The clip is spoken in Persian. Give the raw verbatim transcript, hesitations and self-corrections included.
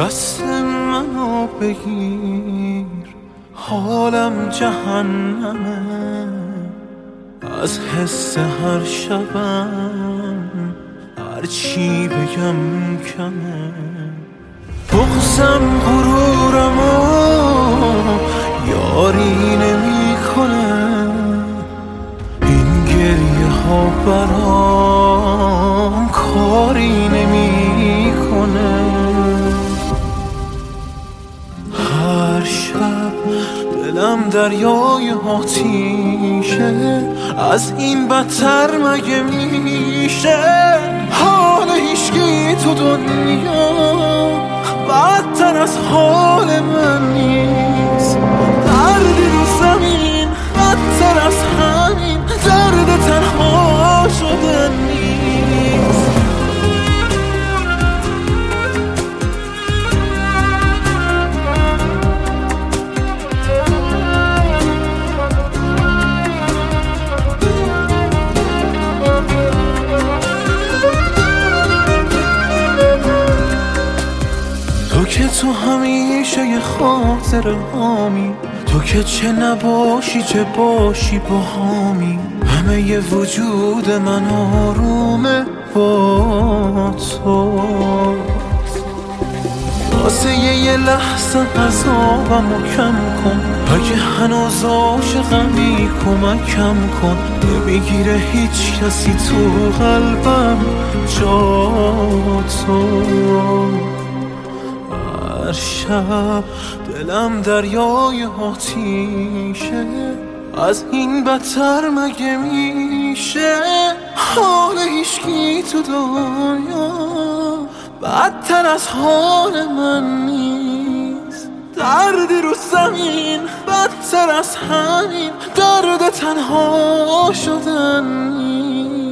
دست منو بگیر، حالم جهنمه، از حس هر شبم هرچی بگم کمه. بغزم غرورمو یاری نمی کنه، این گریه ها برام کاری نمی کنه. هر شب دلم دریای آتیشه، از این بدتر مگه میشه؟ حال هیچکی تو دنیا بدتر از حال من نیست. دردی رو زمین بدتر از همین، درد تنها شدن نیست. تو که تو همیشه یه خاطر هامی، تو که چه نباشی چه باشی با هامی. همه ی وجود من آرومه با تو، واسه یه لحظه عذابمو کم کن. اگه هنوز عاشقمی کمکم کن، نمیگیره هیچ کسی تو قلبم جا تو. هر شب دلم دریای آتیشه، از این بدتر مگه میشه؟ حال هیچکی تو دنیا بدتر از حال من نیست. دردی رو زمین بدتر از همین، درد تنها شدن نیست.